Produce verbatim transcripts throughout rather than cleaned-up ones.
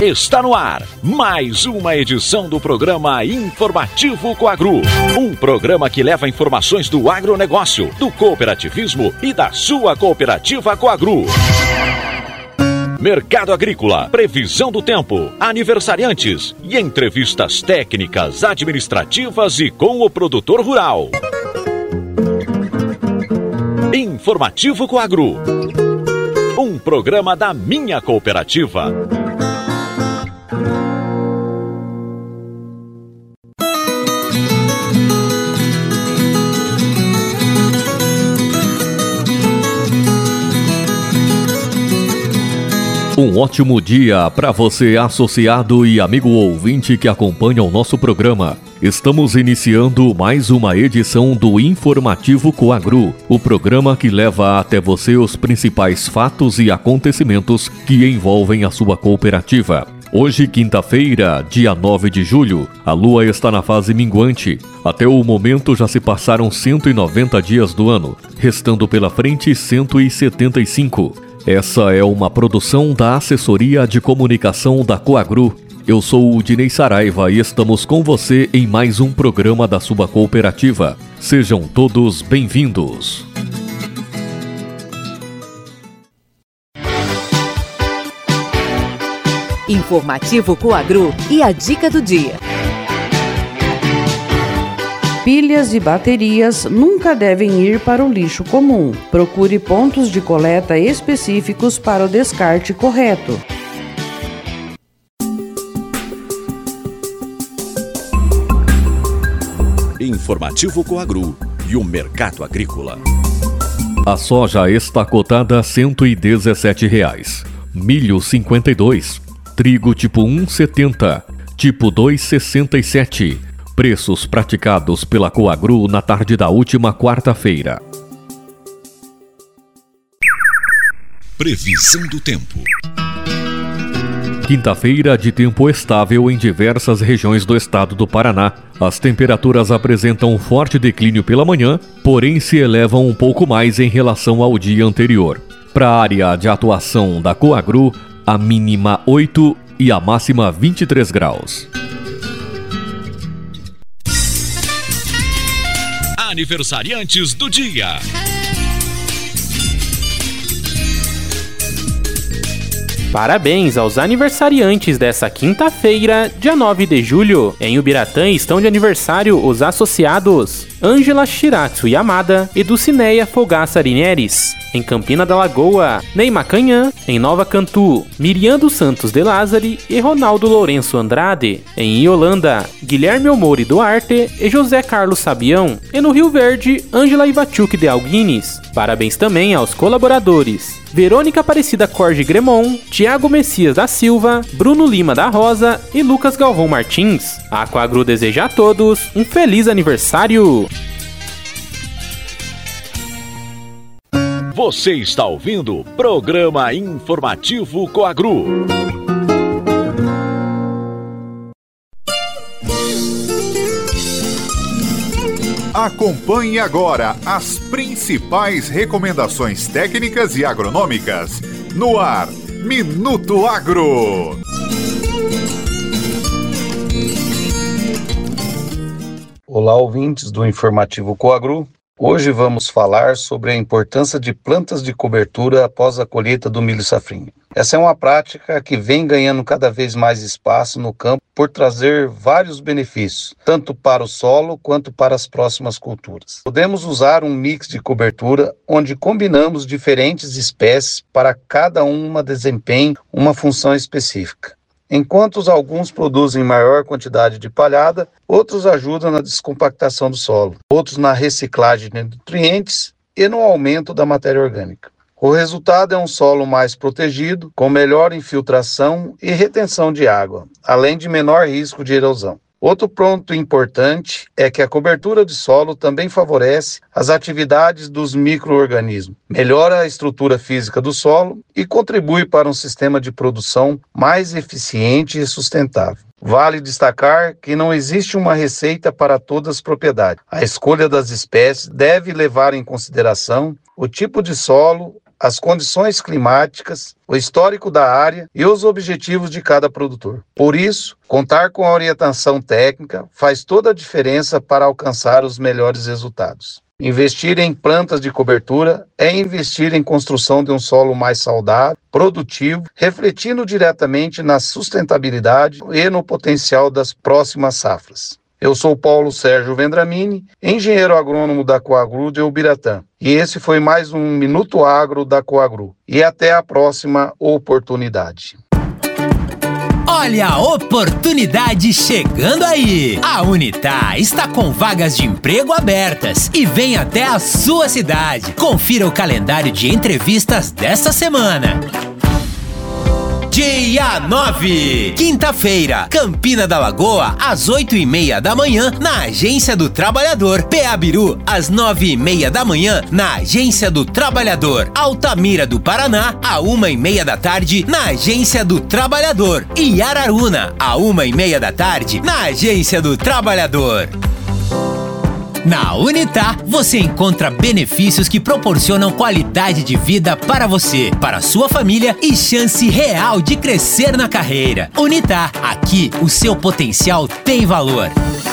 Está no ar mais uma edição do programa Informativo Coagro. Um programa que leva informações do agronegócio, do cooperativismo e da sua cooperativa Coagro. Mercado agrícola, previsão do tempo, aniversariantes e entrevistas técnicas, administrativas e com o produtor rural. Informativo Coagro. Um programa da minha cooperativa. Um ótimo dia para você, associado e amigo ouvinte que acompanha o nosso programa. Estamos iniciando mais uma edição do Informativo Coagro, o programa que leva até você os principais fatos e acontecimentos que envolvem a sua cooperativa. Hoje, quinta-feira, dia nove de julho, a lua está na fase minguante. Até o momento já se passaram cento e noventa dias do ano, restando pela frente cento e setenta e cinco. Essa é uma produção da Assessoria de Comunicação da Coagro. Eu sou o Dinei Saraiva e estamos com você em mais um programa da sua cooperativa. Sejam todos bem-vindos. Informativo Coagro e a dica do dia. Pilhas e baterias nunca devem ir para o lixo comum. Procure pontos de coleta específicos para o descarte correto. Informativo Coagro e o mercado agrícola. A soja está cotada a cento e dezessete reais, milho cinquenta e dois, trigo tipo um setenta, tipo dois sessenta e sete. Preços praticados pela Coagro na tarde da última quarta-feira. Previsão do tempo. Quinta-feira de tempo estável em diversas regiões do estado do Paraná. As temperaturas apresentam um forte declínio pela manhã, porém se elevam um pouco mais em relação ao dia anterior. Para a área de atuação da Coagro, a mínima oito e a máxima vinte e três graus. Aniversariantes do dia. Parabéns aos aniversariantes dessa quinta-feira, dia nove de julho. Em Ubiratã estão de aniversário os associados Ângela Shiratsu Yamada e Dulcineia Fogaça Rineres. Em Campina da Lagoa, Ney Macanhã. Em Nova Cantu, Miriam dos Santos de Lázari e Ronaldo Lourenço Andrade. Em Iolanda, Guilherme Omori Duarte e José Carlos Sabião. E no Rio Verde, Ângela Ivachuk de Alguines. Parabéns também aos colaboradores Verônica Aparecida Corge Gremon, Tiago Messias da Silva, Bruno Lima da Rosa e Lucas Galvão Martins. A Coagro deseja a todos um feliz aniversário! Você está ouvindo o programa Informativo Coagro. Acompanhe agora as principais recomendações técnicas e agronômicas no ar, Minuto Agro. Olá, ouvintes do Informativo Coagro. Hoje vamos falar sobre a importância de plantas de cobertura após a colheita do milho safrinha. Essa é uma prática que vem ganhando cada vez mais espaço no campo por trazer vários benefícios, tanto para o solo quanto para as próximas culturas. Podemos usar um mix de cobertura onde combinamos diferentes espécies para cada uma desempenhe uma função específica. Enquanto alguns produzem maior quantidade de palhada, outros ajudam na descompactação do solo, outros na reciclagem de nutrientes e no aumento da matéria orgânica. O resultado é um solo mais protegido, com melhor infiltração e retenção de água, além de menor risco de erosão. Outro ponto importante é que a cobertura de solo também favorece as atividades dos micro-organismos, melhora a estrutura física do solo e contribui para um sistema de produção mais eficiente e sustentável. Vale destacar que não existe uma receita para todas as propriedades. A escolha das espécies deve levar em consideração o tipo de solo, as condições climáticas, o histórico da área e os objetivos de cada produtor. Por isso, contar com a orientação técnica faz toda a diferença para alcançar os melhores resultados. Investir em plantas de cobertura é investir em construção de um solo mais saudável, produtivo, refletindo diretamente na sustentabilidade e no potencial das próximas safras. Eu sou Paulo Sérgio Vendramini, engenheiro agrônomo da Coagru de Ubiratã. E esse foi mais um Minuto Agro da Coagru. E até a próxima oportunidade. Olha a oportunidade chegando aí! A Unitar está com vagas de emprego abertas e vem até a sua cidade. Confira o calendário de entrevistas desta semana. Dia nove, quinta-feira, Campina da Lagoa, às oito e meia da manhã, na Agência do Trabalhador. Peabiru, às nove e meia da manhã, na Agência do Trabalhador. Altamira do Paraná, à uma e meia da tarde, na Agência do Trabalhador. E Araruna, à uma e meia da tarde, na Agência do Trabalhador. Na Unitar, você encontra benefícios que proporcionam qualidade de vida para você, para sua família e chance real de crescer na carreira. Unitar, aqui o seu potencial tem valor.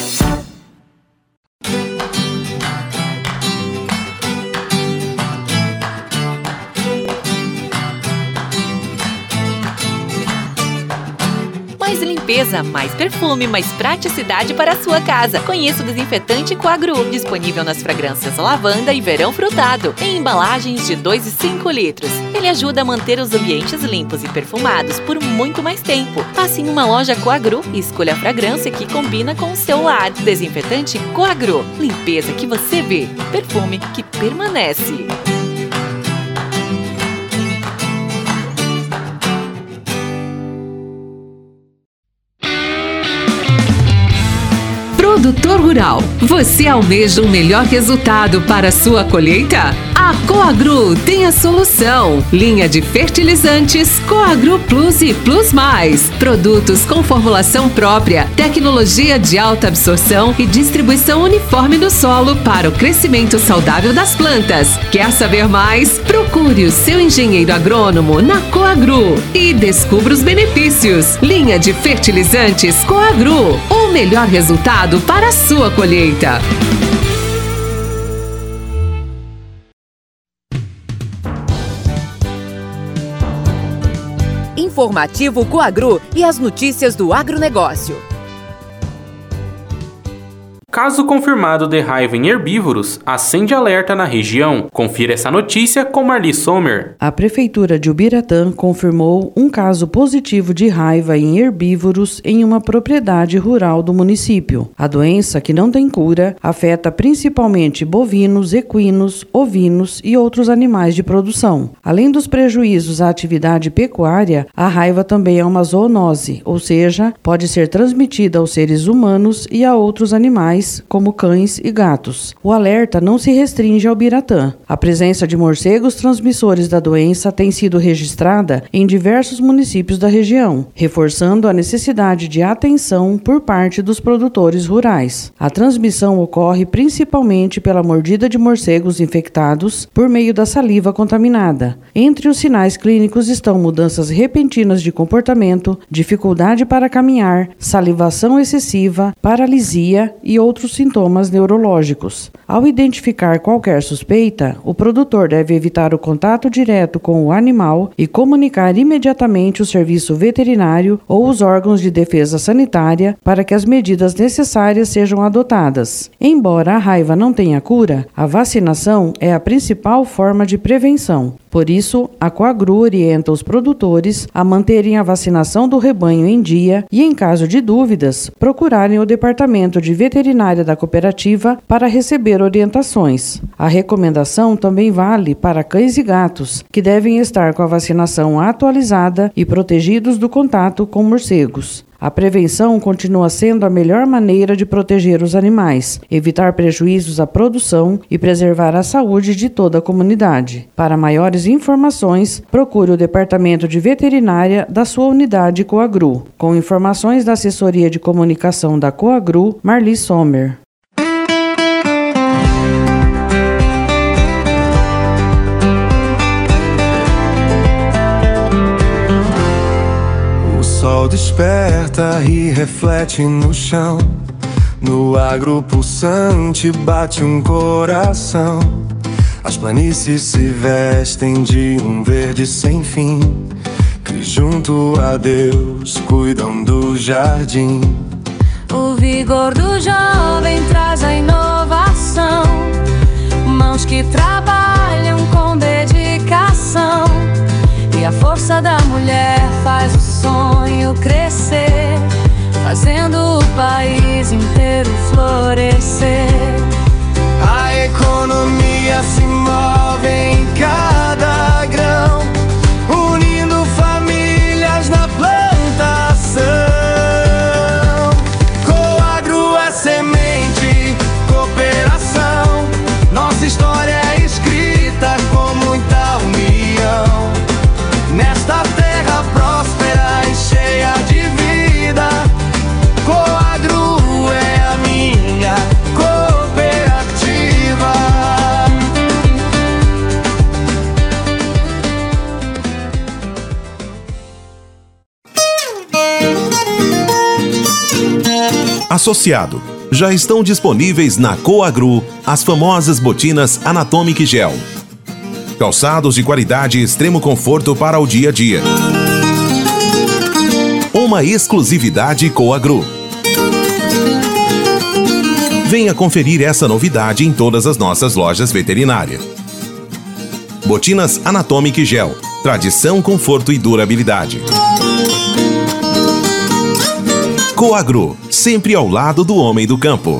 Mais limpeza, mais perfume, mais praticidade para a sua casa. Conheça o desinfetante Coagru, disponível nas fragrâncias lavanda e verão frutado, em embalagens de dois e cinco litros. Ele ajuda a manter os ambientes limpos e perfumados por muito mais tempo. Passe em uma loja Coagru e escolha a fragrância que combina com o seu lar. Desinfetante Coagru, limpeza que você vê, perfume que permanece. Produtor rural, você almeja um melhor resultado para a sua colheita? A Coagru tem a solução. Linha de fertilizantes Coagru Plus e Plus Mais. Produtos com formulação própria, tecnologia de alta absorção e distribuição uniforme no solo para o crescimento saudável das plantas. Quer saber mais? Procure o seu engenheiro agrônomo na Coagru e descubra os benefícios. Linha de fertilizantes Coagru, o melhor resultado para a sua colheita. Informativo Coagru e as notícias do agronegócio. Caso confirmado de raiva em herbívoros, acende alerta na região. Confira essa notícia com Marli Sommer. A Prefeitura de Ubiratã confirmou um caso positivo de raiva em herbívoros em uma propriedade rural do município. A doença, que não tem cura, afeta principalmente bovinos, equinos, ovinos e outros animais de produção. Além dos prejuízos à atividade pecuária, a raiva também é uma zoonose, ou seja, pode ser transmitida aos seres humanos e a outros animais, como cães e gatos. O alerta não se restringe ao Ubiratã. A presença de morcegos transmissores da doença tem sido registrada em diversos municípios da região, reforçando a necessidade de atenção por parte dos produtores rurais. A transmissão ocorre principalmente pela mordida de morcegos infectados por meio da saliva contaminada. Entre os sinais clínicos estão mudanças repentinas de comportamento, dificuldade para caminhar, salivação excessiva, paralisia e outros sintomas neurológicos. Ao identificar qualquer suspeita, o produtor deve evitar o contato direto com o animal e comunicar imediatamente o serviço veterinário ou os órgãos de defesa sanitária para que as medidas necessárias sejam adotadas. Embora a raiva não tenha cura, a vacinação é a principal forma de prevenção. Por isso, a Coagru orienta os produtores a manterem a vacinação do rebanho em dia e, em caso de dúvidas, procurarem o departamento de veterinária da cooperativa para receber orientações. A recomendação também vale para cães e gatos, que devem estar com a vacinação atualizada e protegidos do contato com morcegos. A prevenção continua sendo a melhor maneira de proteger os animais, evitar prejuízos à produção e preservar a saúde de toda a comunidade. Para maiores informações, procure o Departamento de Veterinária da sua unidade Coagru. Com informações da Assessoria de Comunicação da Coagru, Marli Sommer. sol desperta e reflete no chão. No agro pulsante bate um coração. As planícies se vestem de um verde sem fim, que junto a Deus cuidam do jardim. O vigor do jovem traz a inovação, mãos que trabalham com dedicação. E a força da mulher faz o sonho crescer, fazendo o país inteiro florescer. A economia se move em cada grão, unindo famílias na plantação. Coagro é semente, cooperação. Nossa história é escrita com muita união. Nesta terra próspera e cheia de vida, Coagro é a minha cooperativa. Associado. Já estão disponíveis na Coagro as famosas botinas Anatomic Gel. Calçados de qualidade e extremo conforto para o dia a dia. Uma exclusividade Coagro. Venha conferir essa novidade em todas as nossas lojas veterinárias. Botinas Anatomic Gel. Tradição, conforto e durabilidade. Coagro, sempre ao lado do homem do campo.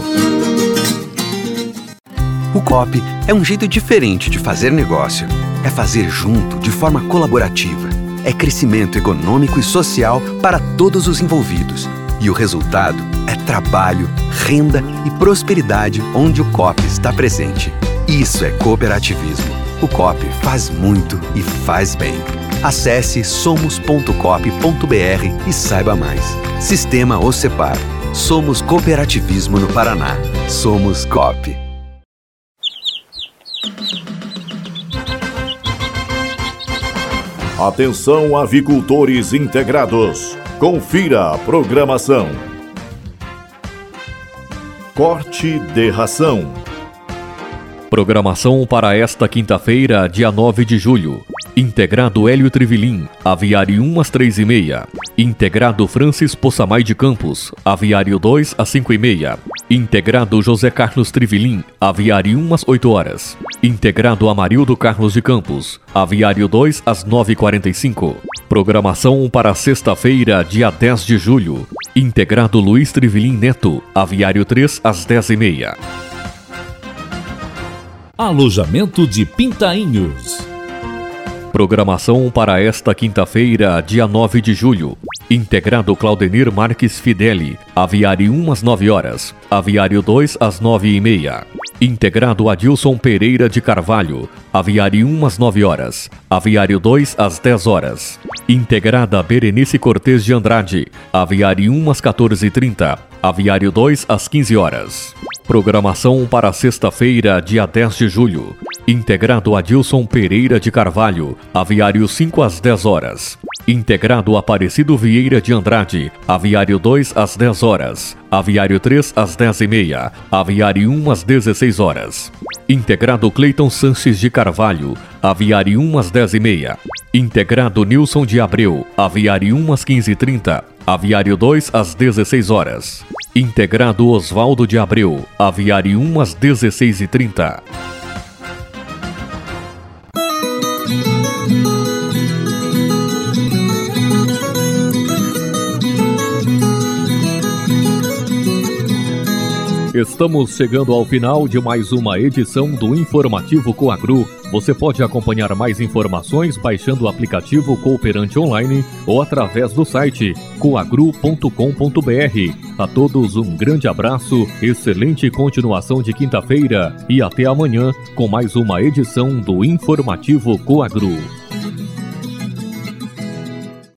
O Coop é um jeito diferente de fazer negócio. É fazer junto, de forma colaborativa. É crescimento econômico e social para todos os envolvidos. E o resultado é trabalho, renda e prosperidade onde o Coop está presente. Isso é cooperativismo. O Coop faz muito e faz bem. Acesse somos ponto coop ponto br e saiba mais. Sistema Ocepar. Somos cooperativismo no Paraná. Somos Coop. Atenção, avicultores integrados. Confira a programação. Corte de ração. Programação para esta quinta-feira, dia nove de julho. Integrado Hélio Trivilim, aviário um às três e meia. Integrado Francis Poçamai de Campos, aviário dois às cinco e meia. Integrado José Carlos Trivilim, aviário um às oito horas. Integrado Amarildo Carlos de Campos, aviário dois às nove e quarenta e cinco. Programação para sexta-feira, dia dez de julho. Integrado Luiz Trivilim Neto, aviário três às dez e meia. Alojamento de Pintainhos. Programação para esta quinta-feira, dia nove de julho. Integrado Claudenir Marques Fideli, aviário um às nove horas, aviário dois às nove e meia. Integrado Adilson Pereira de Carvalho, aviário um às nove horas, aviário dois às dez horas. Integrada Berenice Cortes de Andrade, aviário um às quatorze e trinta, aviário dois às quinze horas. Programação para sexta-feira, dia dez de julho. Integrado Adilson Pereira de Carvalho, aviário cinco às dez horas. Integrado Aparecido Vieira de Andrade, aviário dois às dez horas, aviário três às dez e meia, aviário um às dezesseis horas. Integrado Cleiton Sanches de Carvalho, aviário um às dez e meia. Integrado Nilson de Abreu, aviário um às quinze e trinta, aviário dois às dezesseis horas. Integrado Osvaldo de Abreu, aviário um às dezesseis e trinta. Estamos chegando ao final de mais uma edição do Informativo Coagro. Você pode acompanhar mais informações baixando o aplicativo Cooperante Online ou através do site coagro ponto com ponto br. A todos um grande abraço, excelente continuação de quinta-feira e até amanhã com mais uma edição do Informativo Coagro.